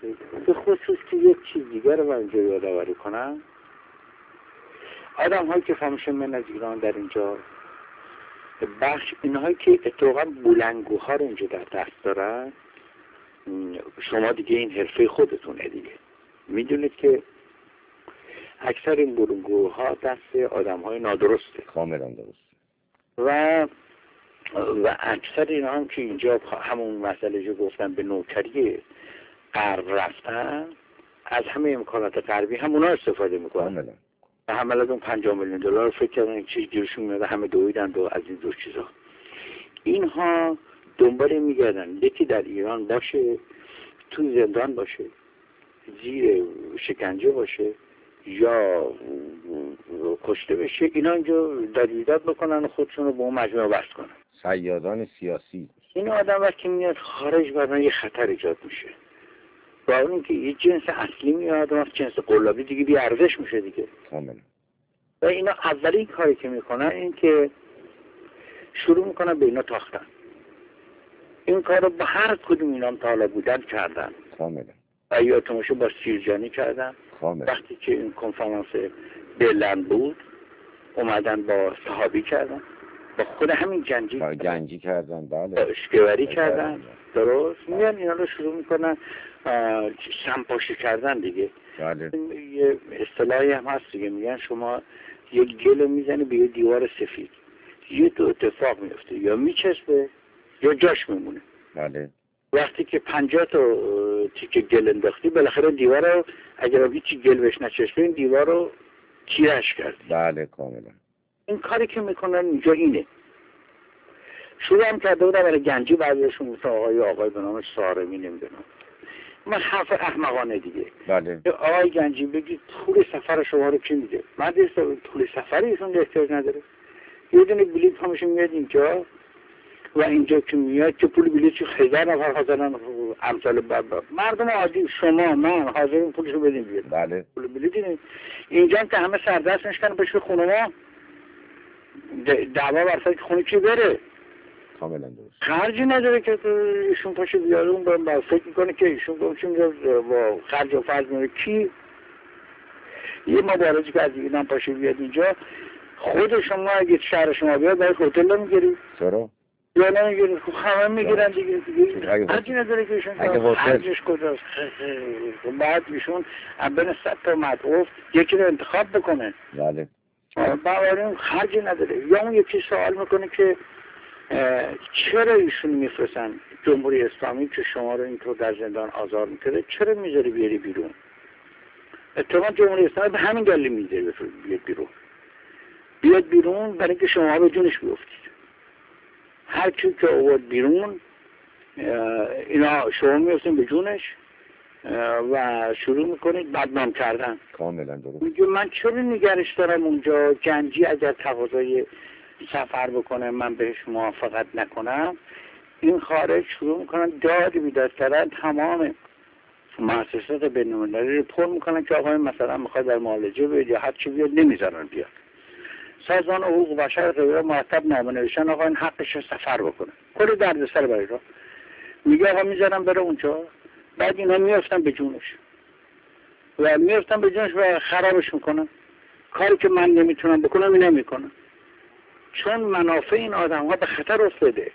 به خصوص که یک چیز دیگر رو من اینجا یادآوری کنم، آدم هایی که فهمش من از ایران در اینجا بخش اینهایی که اتفاقا بلندگوها رو اینجا در دست دارن، شما دیگه این حرفه خودتونه دیگه، میدونید که اکثر این بلندگوها دست آدم های نادرسته، کاملا درست. و اکثر اینا هم که اینجا همون مسئله جو گفتن به نوکری غرب رفتن، از همه امکانات غربی همونا استفاده میکنن و همه از اون 50 میلیون دلار فکر کردن یک چیز گیرشون میاد، همه دویدن از این دو چیزا. اینها دنبال میگردن یکی در ایران باشه، تو زندان باشه، زیر شکنجه باشه یا کشته بشه، اینا اینجا دریدت بکنن و خودشون رو به اون مجموعه وصل کنن. صیادان سیاسی. این آدم وقتی میاد خارج برای یه خطر ایجاد میشه، با اون که یه جنس اصلی میاد و جنس قلابی دیگه بی ارزش میشه دیگه. کاملا. و اینا اولین کاری که میکنن این که شروع میکنن به اینا تاختن. این کار رو با هر کدوم اینا هم تا حالا بودن کردن. کاملا. و یادتون با سیرجانی کردن. کاملا. وقتی که این کنفرانس برلین بود اومدن با صحابی کردن، با خود همین جنگی کردن، بله، اشکوری کردن. درست میان اینا رو شروع میکنن سمپاشی کردن دیگه. بله. یه اصطلاحی هم هست دیگه، میگن شما یه گل میزنی به یه دیوار سفید، یه دو اتفاق میفته، یا میچسبه یا جاش میمونه. بله. وقتی که 50 تا تیکه گل انداختی بالاخره دیوار رو اگر هیچی گل بهش نچسبه این دیوار رو تیرش کردی. بله کاملا. این کاری که میکنن اینجا اینه. شروع هم کرده بودم برای گنجی بعضیشون مثل آقای به نام سارمی نمیدونم، من حرف احمقانه دیگه. بله. آقای گنجی بگید پول سفر شما رو کی میده؟ من دیست پول سفر ایشون احتیاج نداره، یه دونه بلیط همشون میاد اینجا و اینجا که میاد که پول بلیط چه 1000 نفر حاضرن امثال مردم عادی شما من حاضرین پولشو بدیم بیاد. بله. پول بلیط اینجا هم که همه سردست میشکنن بشه خونه ما دعوا برسد که خونه کی بره. کاملا درست. خرجی نداره که ایشون پاشه بیاره، اون با فکر میکنه که ایشون با خرج و فرض میره کی یه مبارزی که از ایران پاشه بیاد اینجا، خود شما اگه شهر شما بیاد باید هتل نمیگیری؟ چرا؟ یا نمیگیری؟ خب همه میگیرن دیگه. خرجی نداره که ایشون خرجش کجاست؟ بعد ایشون بین 100 تا مطعوف یکی رو انتخاب بکنه. بله. باوریم خرجی نداره. یا اون یکی سوال میکنه که چرا ایشون میفرستن جمهوری اسلامی که شما رو اینطور در زندان آزار میکنه، چرا میذاری بیاری بیرون؟ اتفاقا جمهوری اسلامی به همین دلیل میذاره بیاد بیرون برای که شما به جونش بیفتید. هر کی که آورد بیرون اینا شما میفتین به جونش و شروع میکنید بدنام کردن. کاملا درست. میگه من چرا نگرش دارم اونجا گنجی اگر تقاضای سفر بکنه من بهش موافقت نکنم، این خارج شروع میکنن داد بیداد کردن، تمام مؤسسات بین‌المللی رو پر میکنن که آقای مثلا میخواد در معالجه بیاد یا هر چی بیاد نمیذارن بیاد. سازمان حقوق بشر غیره مرتب نامه نوشتن آقا این حقش سفر بکنه، کلی دردسر برای را میگه آقا میذارن بره اونجا، بعد اینا میافتن به جونش و خرابش میکنن. کاری که من نمیتونم بکنم اینا میکنن، چون منافع این آدم ها به خطر افتاده.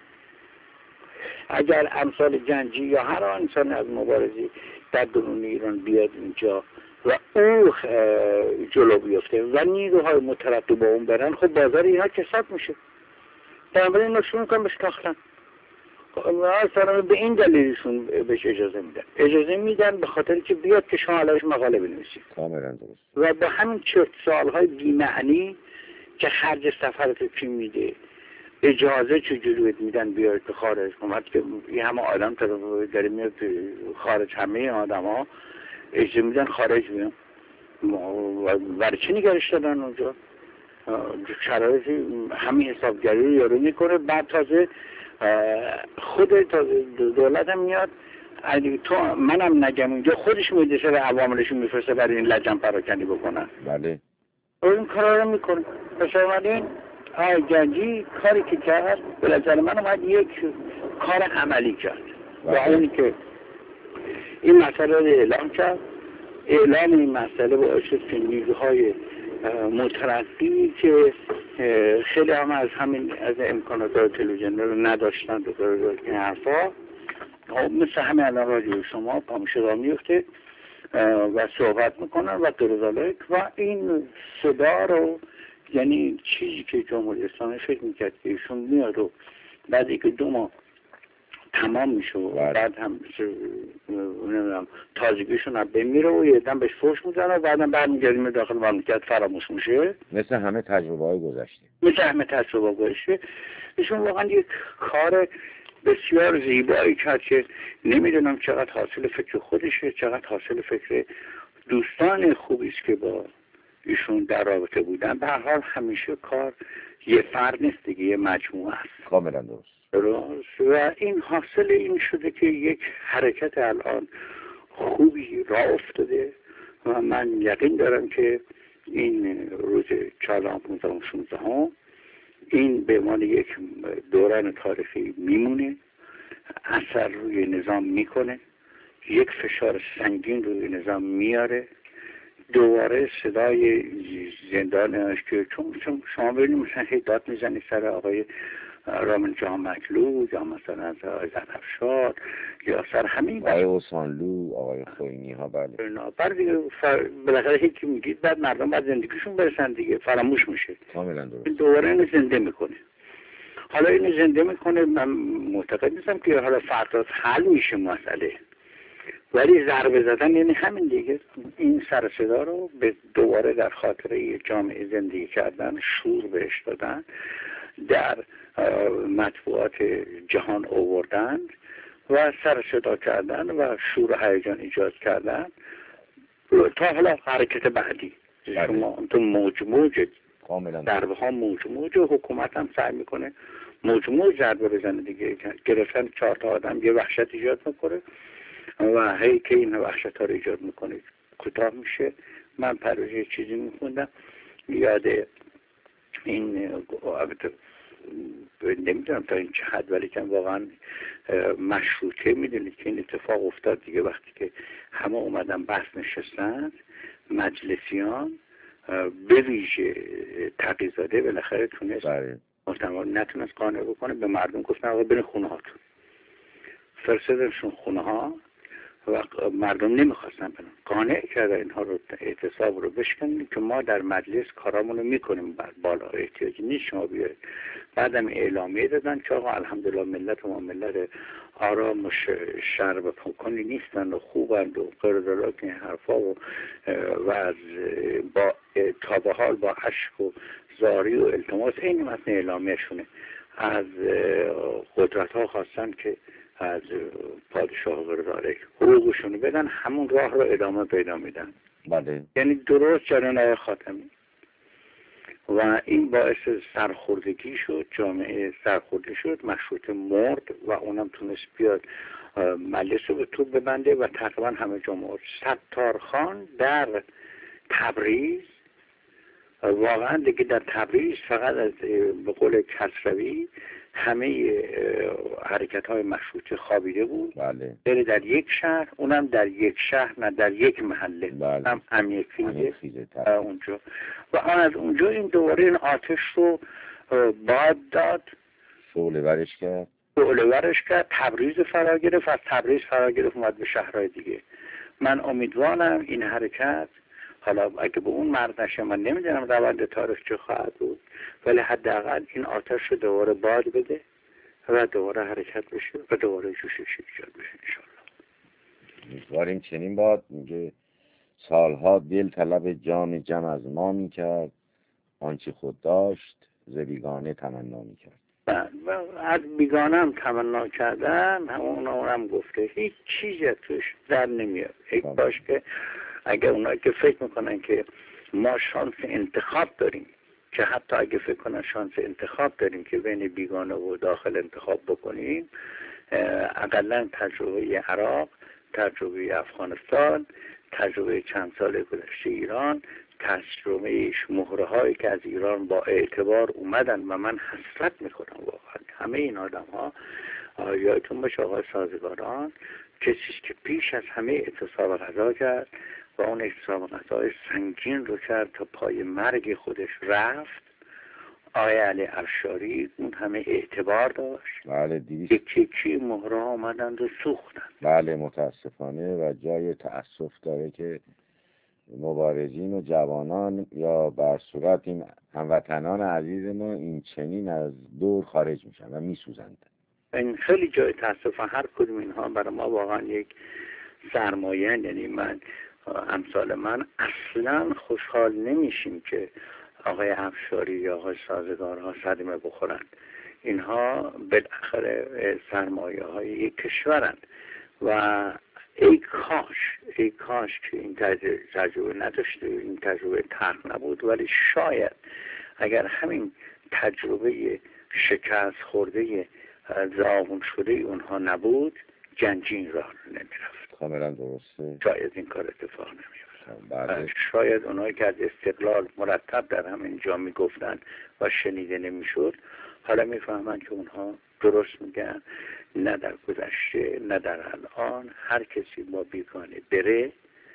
اگر امثال گنجی یا هر انسان از مبارزی در درون ایران بیاد اینجا و او جلو بیفته و نیروهای مترقب با اون برن، خب بازار اینا کساد میشه. بنابراین اینا شروع میکنن بهش تاختن. اصلا به این دلیلشون بهش اجازه میدن به خاطر که بیاد که شما علیهش مقاله بنویسید. کاملا درست. و با همین چرت سوالهای بی‌معنی که خرج سفرت کی میده، اجازه چجوری میدن بیاید به خارج، اومد که این همه آدم داره میاد خارج، همه آدم ها اجازه میدن خارج میان، برای چی نگرش دادن اونجا؟ شرایط همین حسابگری رو یارو میکنه. بعد تازه خود دولت هم میاد تو منم نگم اینجا خودش میدشه و عواملشون میفرسته برای این لجن پراکنی بکنن. بله. این کارا رو میکنه. پس اومدین گنجی کاری که کرد به نظر من اومد یک کار عملی کرد و اونی که این مسئله رو اعلام کرد. اعلام این مسئله باعث شد که نیروهای مترقی که خیلی هم از همین از امکانات تلویزیون رو نداشتن به طور این حرفا، مثل همین الان رادیو شما پامشه را میفته و صحبت میکنن و درزالک و این صدا رو، یعنی چیزی که جمهوری اسلامی فکر میکرد که ایشون میاد و بعد که 2 ماه تمام میشه و بعد هم نمیدونم تازگیشون هم بمیره و یه دم بهش فوش میزنه و بعدم برمیگردیم داخل مملکت فراموش میشه، مثل همه تجربه های گذشته. ایشون واقعا یک کار بسیار زیبایی کرد که نمیدونم چقدر حاصل فکر خودشه، چقدر حاصل فکر دوستان خوبی است که با ایشون در رابطه بودن. به هر حال همیشه کار یه فرد نیست دیگه، یه مجموعه است. کاملا درست. و این حاصل این شده که یک حرکت الان خوبی راه افتاده و من یقین دارم که این روز 14 15 16 این به عنوان یک دوران تاریخی میمونه، اثر روی نظام میکنه، یک فشار سنگین روی نظام میاره، دوباره صدای زندانش که چون شما ببینید مثلا هی داد میزنید سر آقای رامین جهان مطلوب یا مثلا سر آقای زرافشار یا سر همین آقای اوسانلو، آقای خوینی ها، بعد دیگه بالاخره هیچی میگید بعد مردم بعد زندگیشون برسن دیگه، فراموش میشه. کاملا درست. دوباره اینو زنده میکنه. حالا اینو زنده میکنه، من معتقد نیستم که حالا فردا حل میشه مسئله، ولی ضربه زدن یعنی همین دیگه، این سر صدا رو به دوباره در خاطره جامعه زندگی کردن، شور بهش دادن، در مطبوعات جهان آوردن و سر صدا کردن و شور و هیجان ایجاد کردن تا حالا حرکت بعدی. شما تو موج ضربه ها موج حکومت هم سعی میکنه موج ضربه بزنه دیگه، گرفتن 4 تا آدم یه وحشت ایجاد میکنه و هی که این وحشت ها رو ایجاد میکنه کوتاه میشه. من پروژه چیزی میخوندم یاد این نمیدونم تا این چه حد، ولی که واقعا مشروطه میدونید که این اتفاق افتاد دیگه، وقتی که همه اومدن بحث نشستن مجلسیان به ویژه تقی‌زاده بالاخره تونست نتونست قانع بکنه، به مردم گفتن آقا برین خونه هاتون، فرستادنشون خونه ها و مردم نمیخواستن برن، قانع کرده اینها رو اعتصاب رو بشکنیم که ما در مجلس کارامونو میکنیم، بالا احتیاجی نیست شما بیارید. بعدم اعلامیه دادن که آقا الحمدلله ملت ما ملت آرام و شرب پکنی نیستن و خوبند و قردالات این حرفا و از با تا به حال با عشق و زاری و التماس این مثل اعلامیه شونه از قدرت ها خواستن که از پادشاه غرزاره حقوقشونو بدن، همون راه رو ادامه پیدا میدن. بله. یعنی درست جریان آقای خاتمی و این باعث سرخوردگی شد، جامعه سرخورده شد، مشروطه مرد و اونم تونست بیاد مجلس رو به توپ ببنده و تقریبا همه جامعه. ستارخان در تبریز واقعا دیگه در تبریز فقط از به قول کسروی همه حرکت های مشروطه خوابیده بود. بله. در یک شهر، اونم در یک شهر نه در یک محله. بله. هم یک خیزه اونجا و از اونجا این دوباره این آتش رو باد داد، شعله ورش کرد، تبریز فرا گرفت، از تبریز فرا گرفت اومد به شهرهای دیگه. من امیدوارم این حرکت، حالا اگه به اون مرد نشه من نمیدونم روند تاریخ چه خواهد بود، ولی حداقل این آتش رو دوباره باد بده و دوباره حرکت بشه و دوباره جوشش ایجاد بشه انشاءالله. امیدواریم چنین باد. میگه سالها دل طلب جام جم از ما میکرد، آنچه خود داشت ز بیگانه تمنا میکرد. و از بیگانه هم تمنا کردن، اونم گفته هیچ چیزی توش در نمیاد. یک باش که اگر اونایی که فکر میکنن که ما شانس انتخاب داریم، که حتی اگه فکر کنن شانس انتخاب داریم که بین بیگانه و داخل انتخاب بکنیم، اقلا تجربه عراق، تجربه افغانستان، تجربه چند سال گذشته ایران، تجربه مهره هایی که از ایران با اعتبار اومدن و من حسرت میکنم واقعا همه این آدم ها یادتون باشه آقای سازگاران کسیست که پیش از همه اعتصاب غذا کرد و اون اعتصاب غذای سنگین رو کرد تا پای مرگ خودش رفت. آقای علی افشاری اون همه اعتبار داشت. بله، یکی مهرها آمدند و سوختند. بله، متاسفانه و جای تأسف داره که مبارزین و جوانان یا بر صورت این هموطنان عزیز ما این چنین از دور خارج میشن و میسوزند. این خیلی جای تأسف. هر کدوم اینها برای ما واقعا یک سرمایه. یعنی من امثال من اصلا خوشحال نمیشیم که آقای افشاری یا آقای سازگارها صدمه بخورند. اینها بالاخره سرمایه های یک کشورند و ای کاش که این تجربه نداشته، این تجربه تلخ نبود. ولی شاید اگر همین تجربه شکست خورده زاغون شده اونها نبود گنجین راه نمیرفت. کاملا درسته. شاید این کار اتفاق نمیفت. بله. شاید اونایی که از استقلال مرتب در همین جا میگفتن و شنیده نمیشد حالا میفهمن که اونها درست میگن. نه در گذشته نه در الان هر کسی با بیگانه بره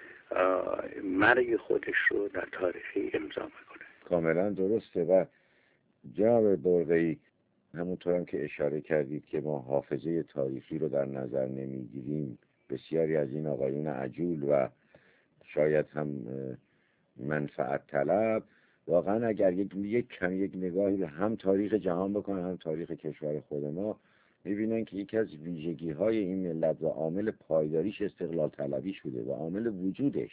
مرگ خودش رو در تاریخی امضا میکنه. کاملا درسته. و جناب برقی همونطور هم که اشاره کردید که ما حافظه تاریخی رو در نظر نمیگیریم، بسیاری از این آقایون عجول و شاید هم منفعت طلب واقعا اگر یک نگاهی به هم تاریخ جهان بکنن هم تاریخ کشور خود ما میبینن که یکی از ویژگی های این ملت و عامل پایداریش استقلال طلبی شده و عامل وجودش.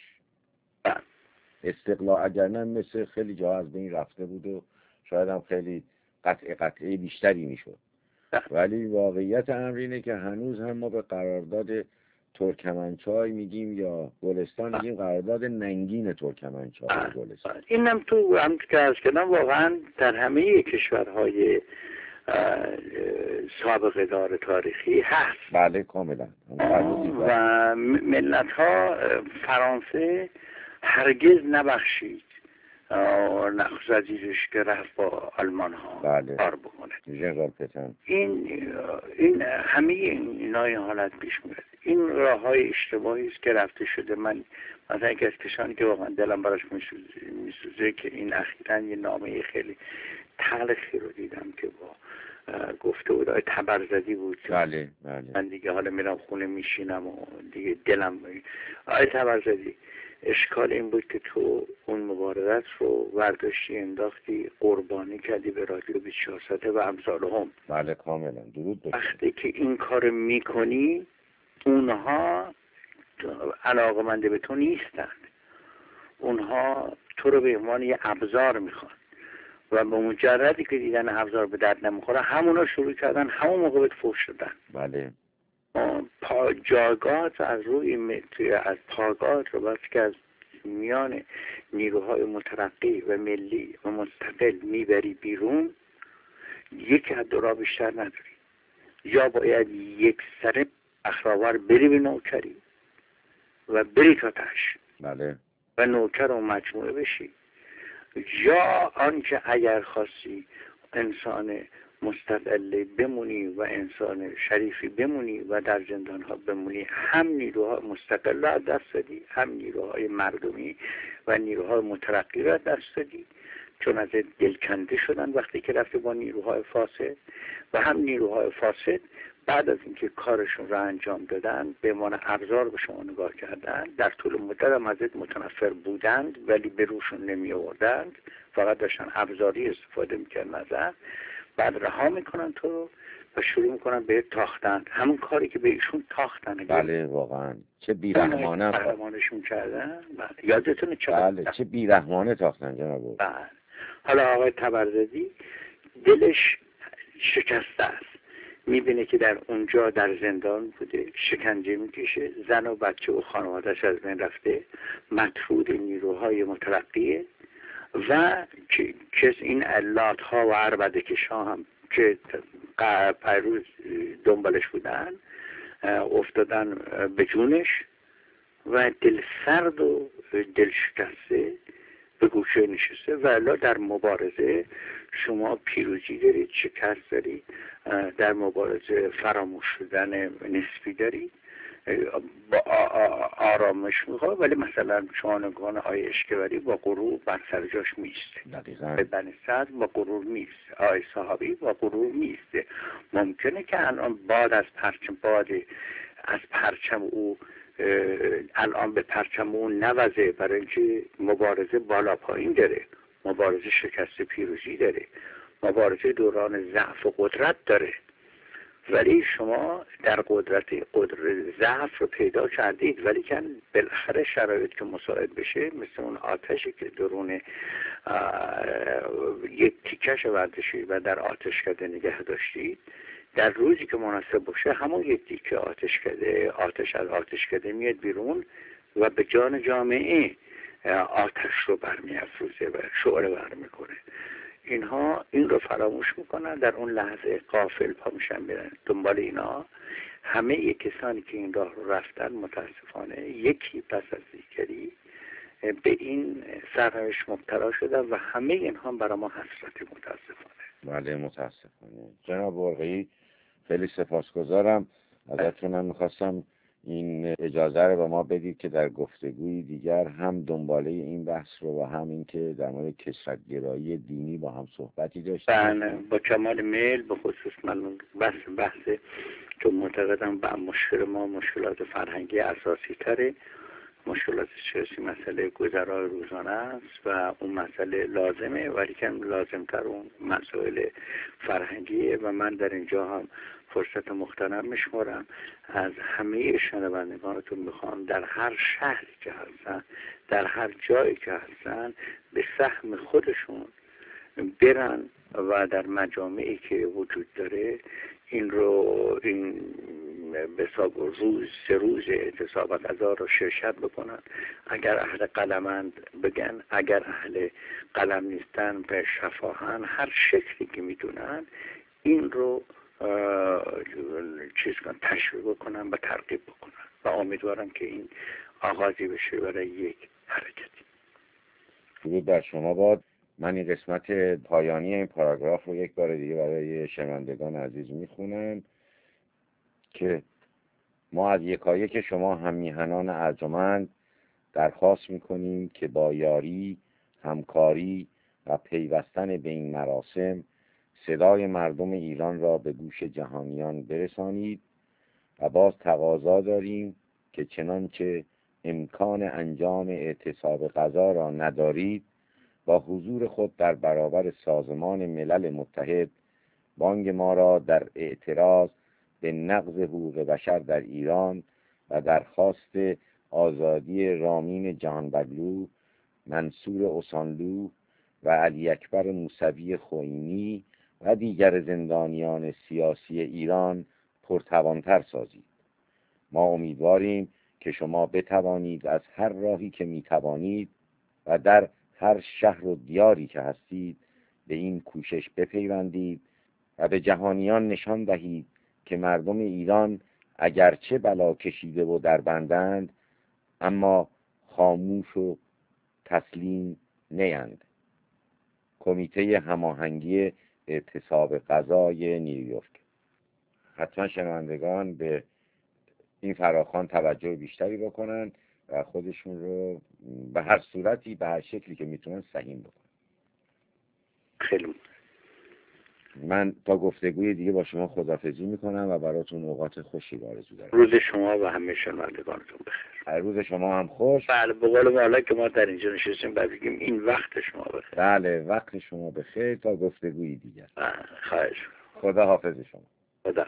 استقلال اگر نه مثل خیلی جا از بین رفته بود و شاید هم خیلی قطعه بیشتری میشد. ولی واقعیت امر اینه که هنوز هم ما به قرارداد ترکمنچای میگیم یا گلستان میگیم قرارداد ننگین ترکمنچای گلستان. اینم تو هم که از کردم واقعا در همه کشورهای سابقه دار تاریخی هست. بله کاملا. و ملت ها فرانسه هرگز نبخشید نخست عزیزش که رفت با آلمان ها کار بکنه. این همه اینای حالت پیش میاد. این راه های اشتباهی است که رفته شده. من مثلا یکی از کسانی که واقعا دلم براش میسوزه که این اخیراً یه نامه خیلی تلخی رو دیدم که با گفته بود آقای تبرزدی بود. بله. من دیگه حالا میرم خونه میشینم و دیگه دلم آقای تبرزدی اشکال این بود که تو اون مبارزت رو ورداشتی انداختی قربانی کردی به رادیو 24 و امثال هم. بله کاملا درود بشه. وقتی که این کار میکنی اونها علاقمنده به تو نیستند. اونها تو رو به عنوان یه ابزار میخوان و به مجردی که دیدن ابزار به درد نمیخوره همونا شروع کردن همون موقع بهت فحش شدن. بله. جاگات از روی از پاگات رو بس که از میان نیروهای مترقی و ملی و مستقل میبری بیرون یک از دو را بیشتر نداری. یا باید یک سر اخراور بری به نوکری و بری تا تش. بله. و نوکر و مجموعه بشی، یا آنکه اگر خواستی انسان مستقل بمونی و انسان شریفی بمونی و در زندان ها بمونی، هم نیروهای مستقل را دست دادی، هم نیروهای مردمی و نیروهای مترقی را دست دادی چون از دلکنده شدن وقتی که رفتی با نیروهای فاسد، و هم نیروهای فاسد بعد از اینکه کارشون را انجام دادن به عنوان ابزار به شما نگاه کردن، در طول مدت هم ازت متنفر بودند ولی به روشون نمی آوردند، فقط داشتن ابزاری استفاده میکردن ازت. بعد رها میکنن تو و شروع میکنن به تاختن، همون کاری که به ایشون تاختن. بله واقعا چه بیرحمانه قهرمانشون کردن. یادتونه بله چه بیرحمانه تاختن جناب. بله. حالا آقای تبرزدی دلش شکسته است، میبینه که در اونجا در زندان بوده، شکنجه میکشه، زن و بچه و خانواده‌اش از بین رفته، مطرود نیروهای مترقیه و که این علات ها و عربدکش ها هم که پیروز دنبالش بودن افتادن به جونش و دل سرد و دل شکسته به گوشه نشسته، ولی در مبارزه شما پیروزی دارید، شکست دارید، در مبارزه فراموش شدن نسبی دارید، با آرامش میخواد، ولی مثلا شما نگاه آقای اشکبری با غرور بر سر جاش میسته، دقیقاً بنی صدر با غرور میسته، آقای صحابی با غرور میسته. ممکنه که الان باد از پرچم او الان به پرچم او نوزه، برای اینکه مبارزه بالا پایین داره، مبارزه شکست پیروزی داره، مبارزه دوران ضعف و قدرت داره، ولی شما در قدرت ضعف رو پیدا کردید، ولی که بالاخره شرایط که مساعد بشه، مثل اون آتشی که درون یک تیکش ورزشی و در آتشکده نگه داشتید، در روزی که مناسب باشه همون یک تیکه آتش از آتشکده میاد بیرون و به جان جامعه آتش رو برمی‌افروزه و شعله برمی‌کنه. اینها این رو فراموش میکنن، در اون لحظه غافل پا میشن برن دنبال اینا. همه کسانی که این راه رو رفتن متاسفانه یکی پس از دیگری به این سرنوشت مبتلا شدن و همه اینها برای ما حسرت متاسفانه. بله متاسفانه. جناب برقی خیلی سپاسگزارم ازتون. هم میخواستم این اجازه رو به ما بدید که در گفتگوی دیگر هم دنباله این بحث رو و هم این که در مورد کثرت‌گرایی دینی با هم صحبتی داشتیم. بله با کمال میل. به خصوص من بحث چون معتقدم با مشکل ما مشکلات فرهنگی اساسی تره، مشکلات سیاسی مسئله گذرای روزانه است و اون مسئله لازمه، ولی که لازمتر اون مسائل فرهنگیه و من در اینجا هم فرصت مختنم میشمارم از همه شنوندگانتون میخوام در هر شهری که هستن، در هر جایی که هستن، به سهم خودشون برن و در مجامعی که وجود داره این به حساب سه روز اعتصاب غذا رو شرکت بکنن. اگر اهل قلمند بگن، اگر اهل قلم نیستن به شفاهن، هر شکلی که میتونن این رو تشویق بکنن و ترغیب بکنن و امیدوارم که این آغازی بشه برای یک حرکتی. درود بر شما باد. من این قسمت پایانی این پاراگراف رو یک بار دیگه برای شنوندگان عزیز میخونم که ما از یکایک شما هم میهنان ارجمند درخواست میکنیم که با یاری، همکاری و پیوستن به این مراسم صدای مردم ایران را به گوش جهانیان برسانید و باز تقاضا داریم که چنانچه امکان انجام اعتصاب غذا را ندارید، با حضور خود در برابر سازمان ملل متحد بانگ ما را در اعتراض به نقض حقوق بشر در ایران و درخواست آزادی رامین جهانبگلو، منصور اوسانلو و علی اکبر موسوی خوئینی و دیگر زندانیان سیاسی ایران پرتوانتر سازید. ما امیدواریم که شما بتوانید از هر راهی که میتوانید و در هر شهر و دیاری که هستید به این کوشش بپیوندید و به جهانیان نشان دهید که مردم ایران اگرچه بلا کشیده و در بندند، اما خاموش و تسلیم نیند. کمیته هماهنگی اعتصاب غذای نیویورک. حتما شنوندگان به این فراخوان توجه بیشتری بکنن و خودشون رو به هر صورتی، به هر شکلی که میتونن سهیم بکنن. خیلی من تا گفتگوی دیگه با شما خداحافظی میکنم و براتون اوقات خوشی آرزو دارم. روز شما و همه شنوندگانتون بخیر. روز شما هم خوش. بله، به قول مولا که ما در اینجا نشستیم بعد بگیم این وقت شما بخیر. بله، وقت شما بخیر. تا گفتگوی دیگر. خواهش. خدا حافظ شما. خدا.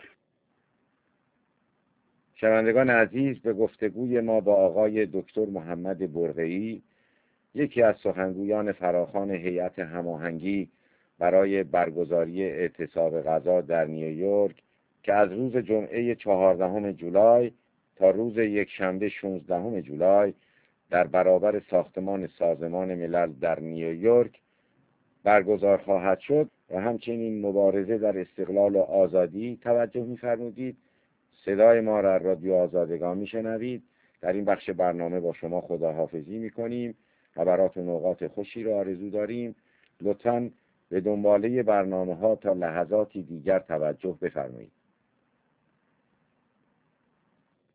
شنوندگان عزیز، به گفتگوی ما با آقای دکتر محمد برقی، یکی از سخنگویان فراخوان هیئت هماهنگی برای برگزاری اعتصاب غذا در نیویورک که از روز جمعه 14 جولای تا روز یکشنبه 16 جولای در برابر ساختمان سازمان ملل در نیویورک برگزار خواهد شد و همچنین مبارزه در استقلال و آزادی توجه می‌فرمودید، صدای ما را رادیو آزادگان میشنوید. در این بخش برنامه با شما خداحافظی میکنیم خبرات و نقاط خوشی را آرزو داریم. لطفاً به دنباله برنامه ها تا لحظاتی دیگر توجه بفرمایید.